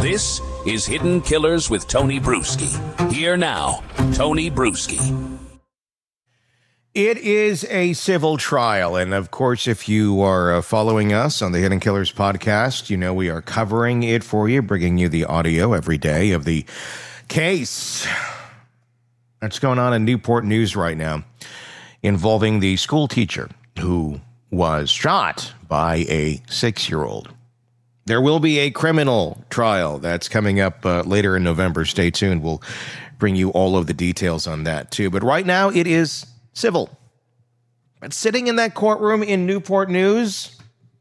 This is Hidden Killers with Tony Bruschi. Here now, Tony Bruschi. It is a civil trial, and of course, if you are following us on the Hidden Killers podcast, you know we are covering it for you, bringing you the audio every day of the case that's going on in Newport News right now, involving the school teacher who was shot by a 6-year-old. There will be a criminal trial that's coming up later in November. Stay tuned. We'll bring you all of the details on that, too. But right now, it is civil. But sitting in that courtroom in Newport News,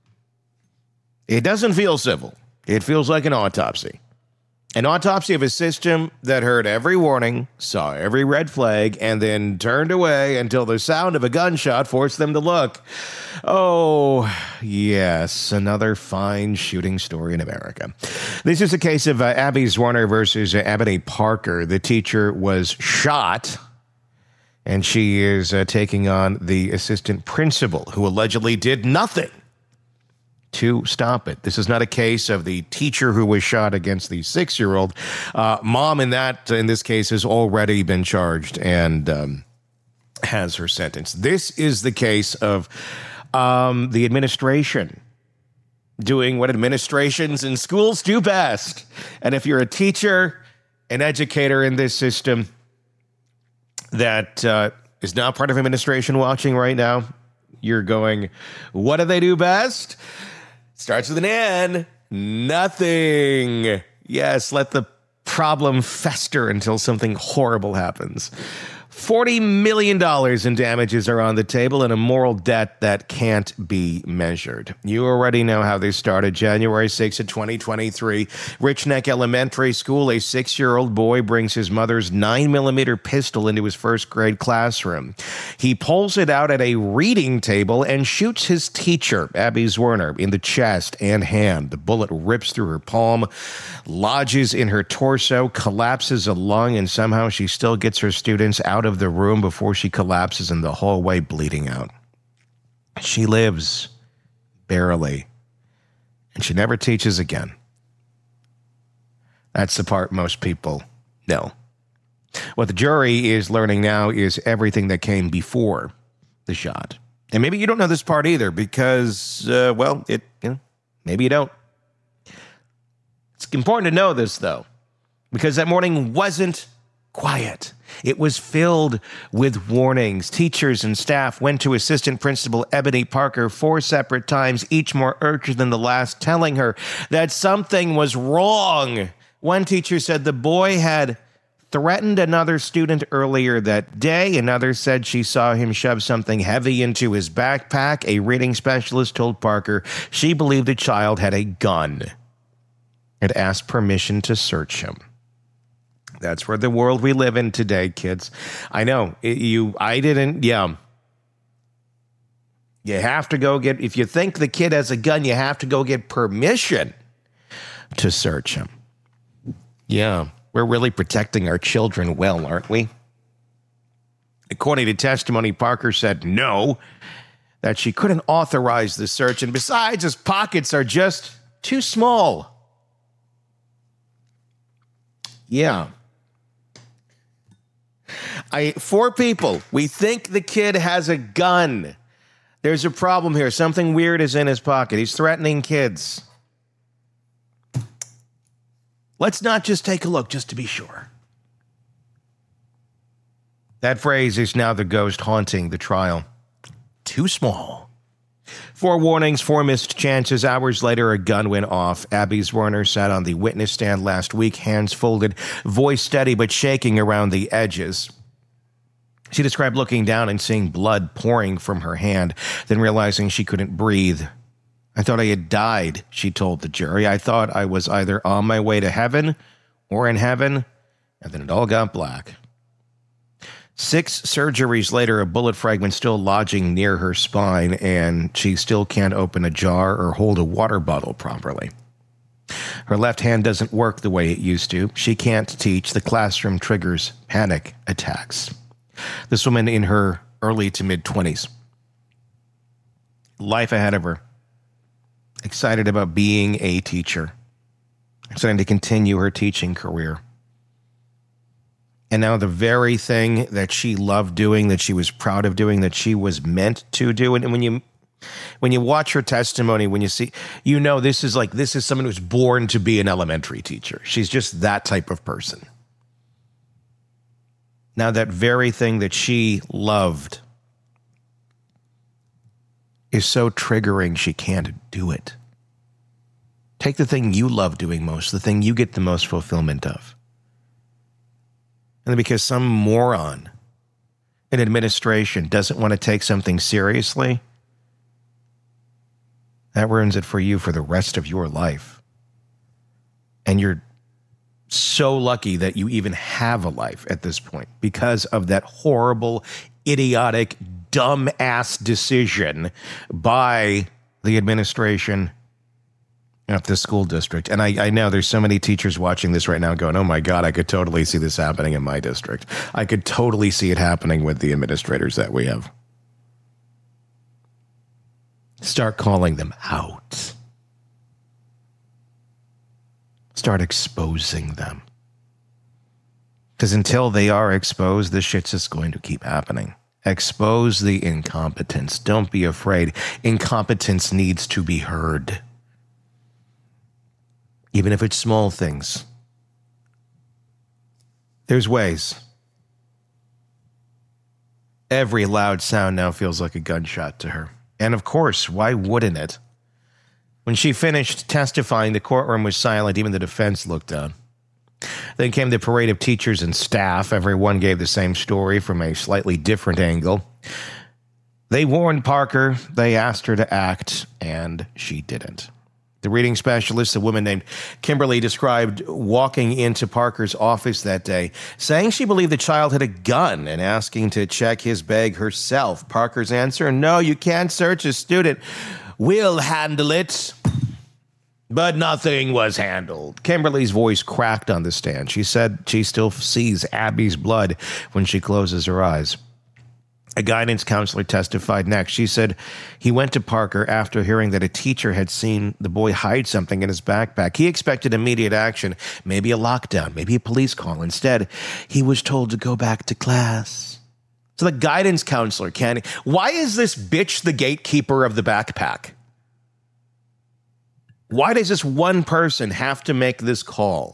it doesn't feel civil. It feels like an autopsy. An autopsy of a system that heard every warning, saw every red flag, and then turned away until the sound of a gunshot forced them to look. Oh, yes, another fine shooting story in America. This is a case of Abby Zwerner versus Ebony Parker. The teacher was shot, and she is taking on the assistant principal, who allegedly did nothing to stop it. This is not a case of the teacher who was shot against the 6-year-old. Mom in this case has already been charged and has her sentence. This is the case of the administration doing what administrations in schools do best. And if you're a teacher, an educator in this system that is not part of administration watching right now, you're going, what do they do best? Starts with an N. Nothing. Yes, let the problem fester until something horrible happens. $40 million in damages are on the table and a moral debt that can't be measured. You already know how this started. January 6th of 2023, Rich Neck Elementary School, a 6-year-old boy brings his mother's 9mm pistol into his first grade classroom. He pulls it out at a reading table and shoots his teacher, Abby Zwerner, in the chest and hand. The bullet rips through her palm, lodges in her torso, collapses a lung, and somehow she still gets her students out of the room before she collapses in the hallway, bleeding out. She lives, barely, and she never teaches again. That's the part most people know. What the jury is learning now is everything that came before the shot. And maybe you don't know this part either because, maybe you don't. It's important to know this, though, because that morning wasn't quiet. It was filled with warnings. Teachers and staff went to Assistant Principal Ebony Parker 4 separate times, each more urgent than the last, telling her that something was wrong. One teacher said the boy had threatened another student earlier that day. Another said she saw him shove something heavy into his backpack. A reading specialist told Parker she believed the child had a gun and asked permission to search him. That's where the world we live in today, kids. I know. You have to go get, if you think the kid has a gun, you have to go get permission to search him. Yeah, we're really protecting our children well, aren't we? According to testimony, Parker said no, that she couldn't authorize the search, and besides, his pockets are just too small. Yeah. 4 people. We think the kid has a gun. There's a problem here. Something weird is in his pocket. He's threatening kids. Let's not just take a look, just to be sure. That phrase is now the ghost haunting the trial. Too small. 4 warnings, 4 missed chances. Hours later, a gun went off. Abby Zwerner sat on the witness stand last week, hands folded, voice steady but shaking around the edges. She described looking down and seeing blood pouring from her hand, then realizing she couldn't breathe. I thought I had died, she told the jury. I thought I was either on my way to heaven or in heaven, and then it all got black. 6 surgeries later, a bullet fragment still lodging near her spine, and she still can't open a jar or hold a water bottle properly. Her left hand doesn't work the way it used to. She can't teach. The classroom triggers panic attacks. This woman in her early to mid-20s. Life ahead of her. Excited about being a teacher. deciding to continue her teaching career. And now the very thing that she loved doing, that she was proud of doing, that she was meant to do. And when you watch her testimony, when you see, this is someone who's born to be an elementary teacher. She's just that type of person. Now that very thing that she loved is so triggering, she can't do it. Take the thing you love doing most, the thing you get the most fulfillment of. And because some moron in administration doesn't want to take something seriously, that ruins it for you for the rest of your life. And you're so lucky that you even have a life at this point because of that horrible, idiotic, dumb-ass decision by the administration at the school district. And I know there's so many teachers watching this right now going, oh my God, I could totally see this happening in my district. I could totally see it happening with the administrators that we have. Start calling them out. Start exposing them. Because until they are exposed, this shit's just going to keep happening. Expose the incompetence. Don't be afraid. Incompetence needs to be heard. Even if it's small things. There's ways. Every loud sound now feels like a gunshot to her. And of course, why wouldn't it? When she finished testifying, the courtroom was silent. Even the defense looked down. Then came the parade of teachers and staff. Everyone gave the same story from a slightly different angle. They warned Parker. They asked her to act, and she didn't. The reading specialist, a woman named Kimberly, described walking into Parker's office that day, saying she believed the child had a gun and asking to check his bag herself. Parker's answer, no, you can't search a student. We'll handle it. But nothing was handled. Kimberly's voice cracked on the stand. She said she still sees Abby's blood when she closes her eyes. A guidance counselor testified next. She said he went to Parker after hearing that a teacher had seen the boy hide something in his backpack. He expected immediate action, maybe a lockdown, maybe a police call. Instead, he was told to go back to class. So the guidance counselor can't. Why is this bitch the gatekeeper of the backpack? Why does this one person have to make this call?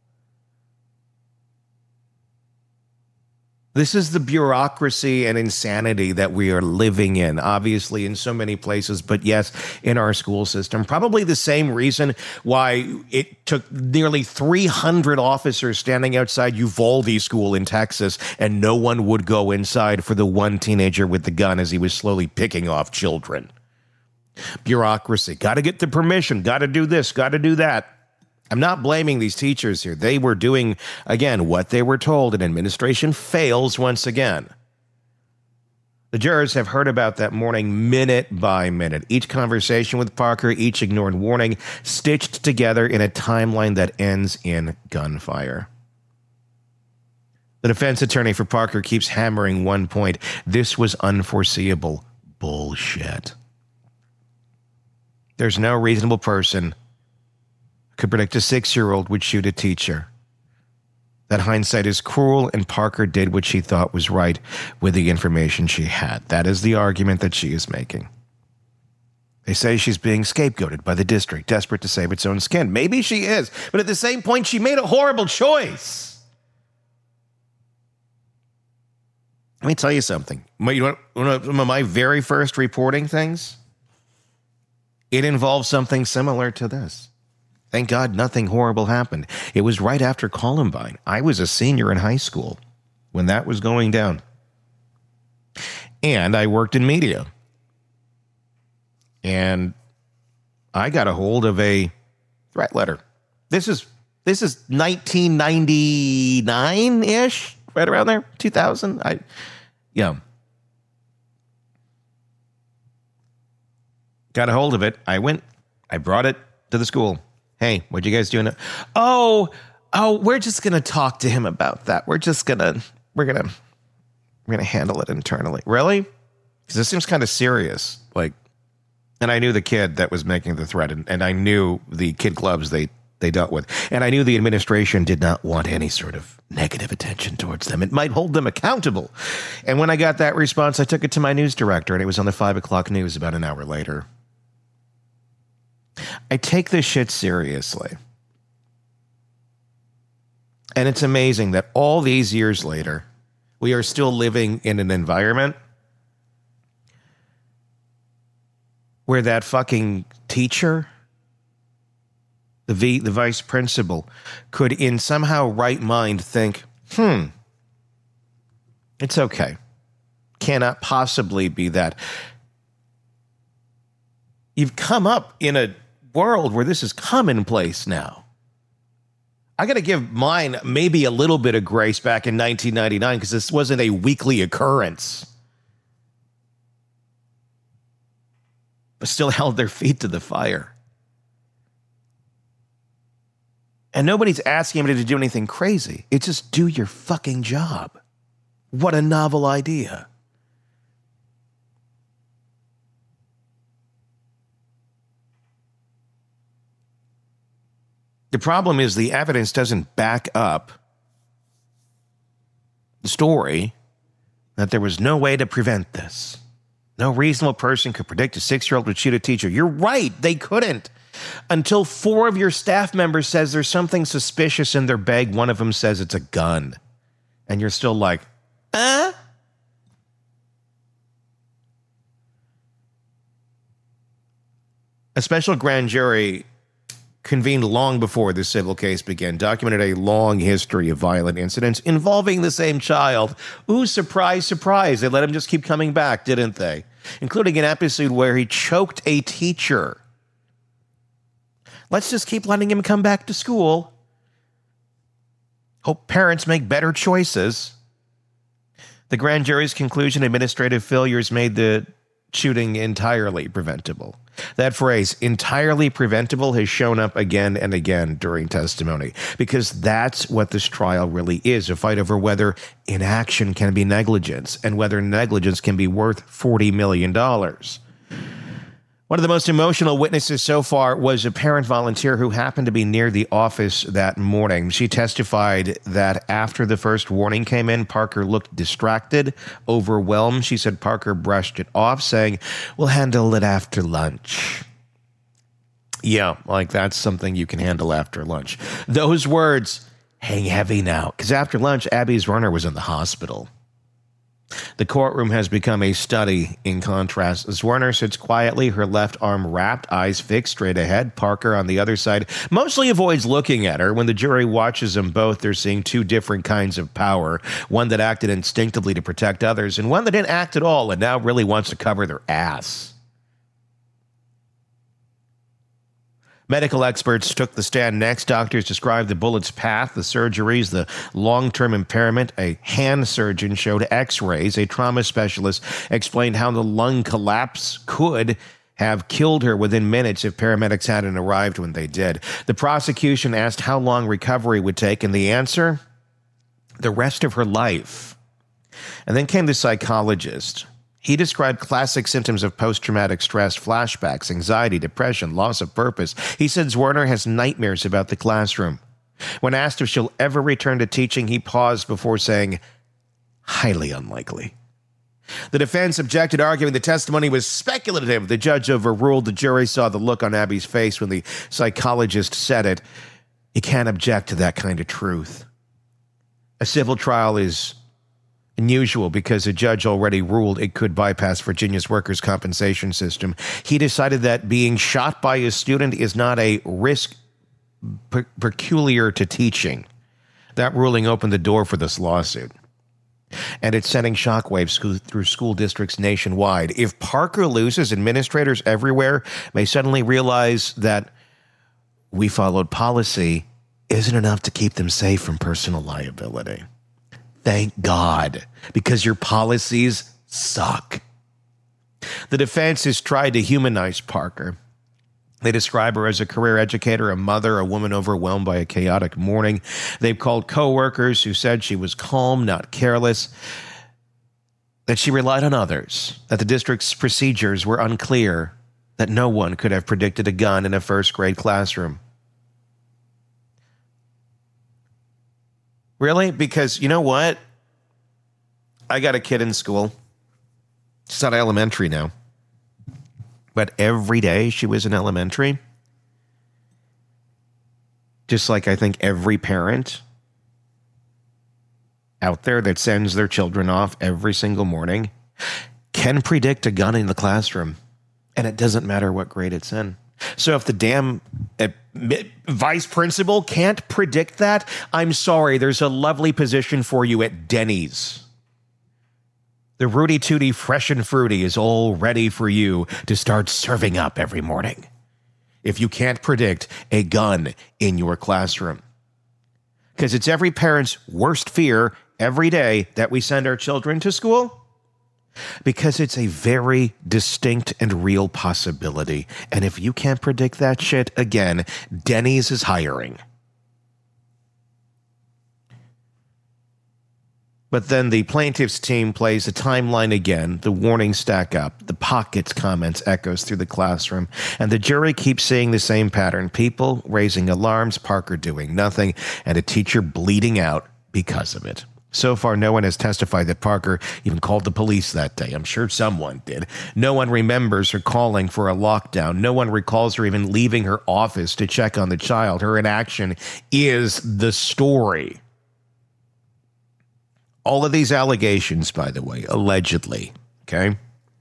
This is the bureaucracy and insanity that we are living in, obviously in so many places, but yes, in our school system. Probably the same reason why it took nearly 300 officers standing outside Uvalde School in Texas, and no one would go inside for the one teenager with the gun as he was slowly picking off children. Bureaucracy. Got to get the permission. Got to do this. Got to do that. I'm not blaming these teachers here. They were doing, again, what they were told, and administration fails once again. The jurors have heard about that morning minute by minute. Each conversation with Parker, each ignored warning, stitched together in a timeline that ends in gunfire. The defense attorney for Parker keeps hammering one point. This was unforeseeable bullshit. There's no reasonable person could predict a 6-year-old would shoot a teacher. That hindsight is cruel, and Parker did what she thought was right with the information she had. That is the argument that she is making. They say she's being scapegoated by the district, desperate to save its own skin. Maybe she is, but at the same point, she made a horrible choice. Let me tell you something. You want one of my very first reporting things? It involves something similar to this. Thank God nothing horrible happened. It was right after Columbine. I was a senior in high school when that was going down. And I worked in media. And I got a hold of a threat letter. This is 1999-ish, right around there, 2000. Got a hold of it. I brought it to the school. Hey, what'd you guys do? Oh, we're just going to talk to him about that. We're going to handle it internally. Really? Because this seems kind of serious. And I knew the kid that was making the threat, and I knew the kid clubs they they dealt with. And I knew the administration did not want any sort of negative attention towards them. It might hold them accountable. And when I got that response, I took it to my news director, and it was on the 5 o'clock news about an hour later. I take this shit seriously. And it's amazing that all these years later, we are still living in an environment where that fucking teacher, the vice principal, could in somehow right mind think, it's okay. Cannot possibly be that. You've come up in a world where this is commonplace now. I got to give mine maybe a little bit of grace back in 1999 because this wasn't a weekly occurrence. But still held their feet to the fire. And nobody's asking anybody to do anything crazy. It's just do your fucking job. What a novel idea. The problem is the evidence doesn't back up the story that there was no way to prevent this. No reasonable person could predict a 6-year-old would shoot a teacher. You're right, they couldn't. Until 4 of your staff members says there's something suspicious in their bag, one of them says it's a gun. And you're still like, A special grand jury convened long before the civil case began, documented a long history of violent incidents involving the same child. Ooh, surprise, surprise. They let him just keep coming back, didn't they? Including an episode where he choked a teacher. Let's just keep letting him come back to school. Hope parents make better choices. The grand jury's conclusion, administrative failures made the shooting entirely preventable. That phrase, entirely preventable, has shown up again and again during testimony because that's what this trial really is, a fight over whether inaction can be negligence and whether negligence can be worth $40 million. One of the most emotional witnesses so far was a parent volunteer who happened to be near the office that morning. She testified that after the first warning came in, Parker looked distracted, overwhelmed. She said Parker brushed it off, saying, "We'll handle it after lunch." Yeah, like that's something you can handle after lunch. Those words hang heavy now, because after lunch, Abby Zwerner was in the hospital. The courtroom has become a study in contrast. Zwerner sits quietly, her left arm wrapped, eyes fixed straight ahead. Parker, on the other side, mostly avoids looking at her. When the jury watches them both, they're seeing two different kinds of power. One that acted instinctively to protect others, and one that didn't act at all and now really wants to cover their ass. Medical experts took the stand next. Doctors described the bullet's path, the surgeries, the long-term impairment. A hand surgeon showed x-rays. A trauma specialist explained how the lung collapse could have killed her within minutes if paramedics hadn't arrived when they did. The prosecution asked how long recovery would take, and the answer? The rest of her life. And then came the psychologist. He described classic symptoms of post-traumatic stress, flashbacks, anxiety, depression, loss of purpose. He said Zwerner has nightmares about the classroom. When asked if she'll ever return to teaching, he paused before saying, highly unlikely. The defense objected, arguing the testimony was speculative. The judge overruled. The jury saw the look on Abby's face when the psychologist said it. You can't object to that kind of truth. A civil trial is unusual because a judge already ruled it could bypass Virginia's workers' compensation system. He decided that being shot by a student is not a risk peculiar to teaching. That ruling opened the door for this lawsuit. And it's sending shockwaves through school districts nationwide. If Parker loses, administrators everywhere may suddenly realize that we followed policy isn't enough to keep them safe from personal liability. Thank God, because your policies suck. The defense has tried to humanize Parker. They describe her as a career educator, a mother, a woman overwhelmed by a chaotic morning. They've called coworkers who said she was calm, not careless, that she relied on others, that the district's procedures were unclear, that no one could have predicted a gun in a first-grade classroom. Really? Because you know what? I got a kid in school. She's not elementary now. But every day she was in elementary, just like I think every parent out there that sends their children off every single morning can predict a gun in the classroom. And it doesn't matter what grade it's in. So if the damn vice principal can't predict that, I'm sorry, there's a lovely position for you at Denny's. The Rudy Tooty Fresh and Fruity is all ready for you to start serving up every morning. If you can't predict a gun in your classroom. Because it's every parent's worst fear every day that we send our children to school. Because it's a very distinct and real possibility. And if you can't predict that shit, again, Denny's is hiring. But then the plaintiff's team plays the timeline again. The warnings stack up. The pockets comments echoes through the classroom. And the jury keeps seeing the same pattern. People raising alarms, Parker doing nothing, and a teacher bleeding out because of it. So far, no one has testified that Parker even called the police that day. I'm sure someone did. No one remembers her calling for a lockdown. No one recalls her even leaving her office to check on the child. Her inaction is the story. All of these allegations, by the way, allegedly, okay?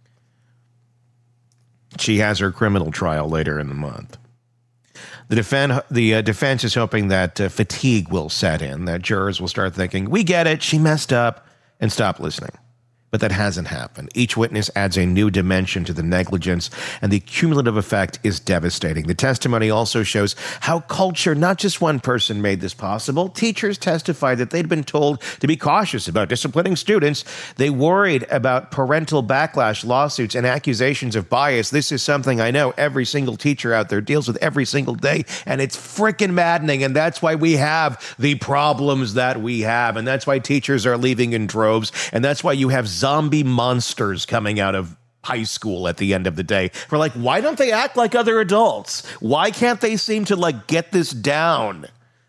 She has her criminal trial later in the month. The defense is hoping that fatigue will set in, that jurors will start thinking, we get it, she messed up, and stop listening. But that hasn't happened. Each witness adds a new dimension to the negligence, and the cumulative effect is devastating. The testimony also shows how culture, not just one person, made this possible. Teachers testified that they'd been told to be cautious about disciplining students. They worried about parental backlash, lawsuits, and accusations of bias. This is something I know every single teacher out there deals with every single day, and it's freaking maddening, and that's why we have the problems that we have, and that's why teachers are leaving in droves, and that's why you have zombie monsters coming out of high school at the end of the day. We're like, why don't they act like other adults? Why can't they seem to get this down?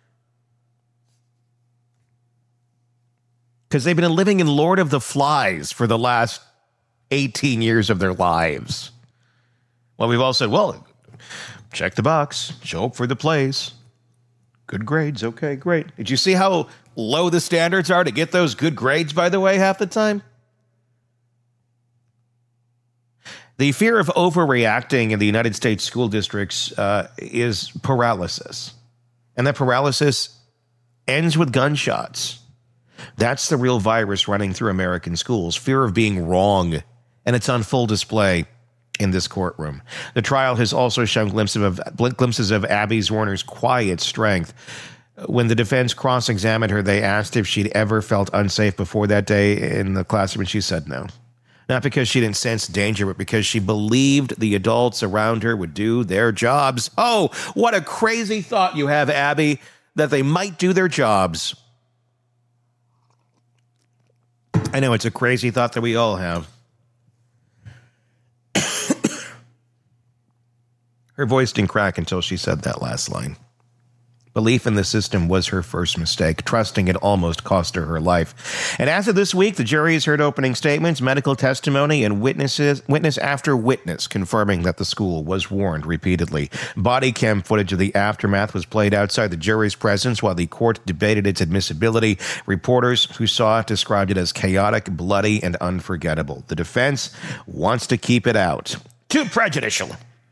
Because they've been living in Lord of the Flies for the last 18 years of their lives. Well, we've all said, well, check the box, show up for the plays. Good grades, okay, great. Did you see how low the standards are to get those good grades, by the way, half the time? The fear of overreacting in the United States school districts is paralysis. And that paralysis ends with gunshots. That's the real virus running through American schools, fear of being wrong. And it's on full display in this courtroom. The trial has also shown glimpses of Abby Zorner's quiet strength. When the defense cross-examined her, they asked if she'd ever felt unsafe before that day in the classroom, and she said no. Not because she didn't sense danger, but because she believed the adults around her would do their jobs. Oh, what a crazy thought you have, Abby, that they might do their jobs. I know it's a crazy thought that we all have. Her voice didn't crack until she said that last line. Belief in the system was her first mistake. Trusting it almost cost her her life. And as of this week, the jury has heard opening statements, medical testimony, and witness after witness confirming that the school was warned repeatedly. Body cam footage of the aftermath was played outside the jury's presence while the court debated its admissibility. Reporters who saw it described it as chaotic, bloody, and unforgettable. The defense wants to keep it out. Too prejudicial.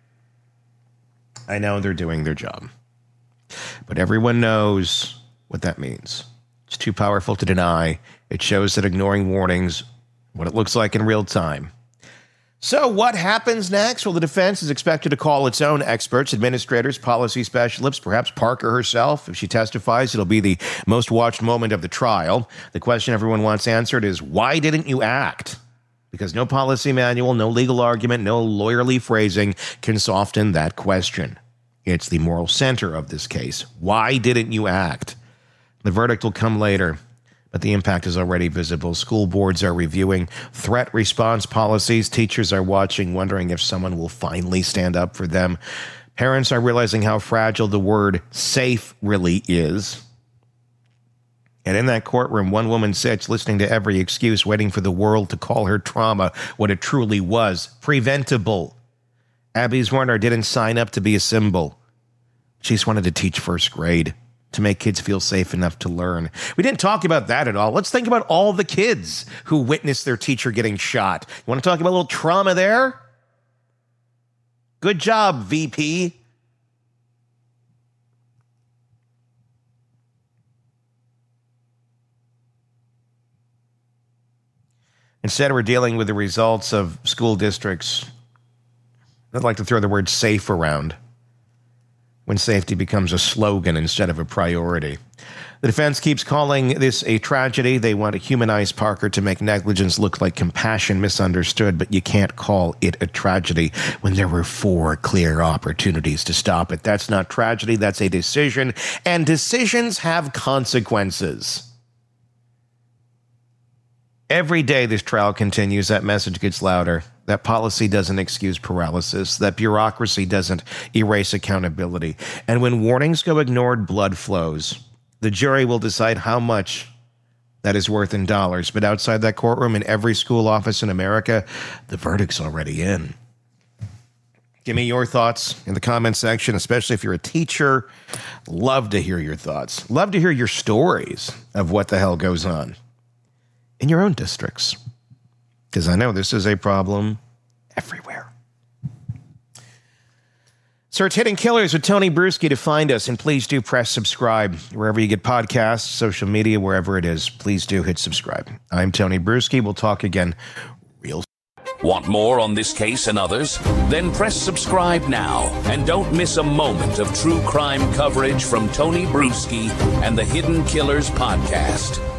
I know they're doing their job. But everyone knows what that means. It's too powerful to deny. It shows that ignoring warnings, what it looks like in real time. So what happens next? Well, the defense is expected to call its own experts, administrators, policy specialists, perhaps Parker herself. If she testifies, it'll be the most watched moment of the trial. The question everyone wants answered is, why didn't you act? Because no policy manual, no legal argument, no lawyerly phrasing can soften that question. It's the moral center of this case. Why didn't you act? The verdict will come later, but the impact is already visible. School boards are reviewing threat response policies. Teachers are watching, wondering if someone will finally stand up for them. Parents are realizing how fragile the word safe really is. And in that courtroom, one woman sits listening to every excuse, waiting for the world to call her trauma what it truly was, preventable. Abby Warner didn't sign up to be a symbol. She just wanted to teach first grade, to make kids feel safe enough to learn. We didn't talk about that at all. Let's think about all the kids who witnessed their teacher getting shot. You want to talk about a little trauma there? Good job, VP. Instead, we're dealing with the results of school districts. I'd like to throw the word safe around when safety becomes a slogan instead of a priority. The defense keeps calling this a tragedy. They want to humanize Parker to make negligence look like compassion misunderstood, but you can't call it a tragedy when there were 4 clear opportunities to stop it. That's not tragedy, that's a decision, and decisions have consequences. Every day this trial continues, that message gets louder. That policy doesn't excuse paralysis. That bureaucracy doesn't erase accountability. And when warnings go ignored, blood flows. The jury will decide how much that is worth in dollars. But outside that courtroom, in every school office in America, the verdict's already in. Give me your thoughts in the comment section, especially if you're a teacher. Love to hear your thoughts. Love to hear your stories of what the hell goes on in your own districts, because I know this is a problem everywhere. Search Hidden Killers with Tony Bruschi to find us, and please do press subscribe wherever you get podcasts, social media, wherever it is. Please do hit subscribe. I'm Tony Bruschi. We'll talk again real soon. Want more on this case and others? Then press subscribe now and don't miss a moment of true crime coverage from Tony Bruschi and the Hidden Killers podcast.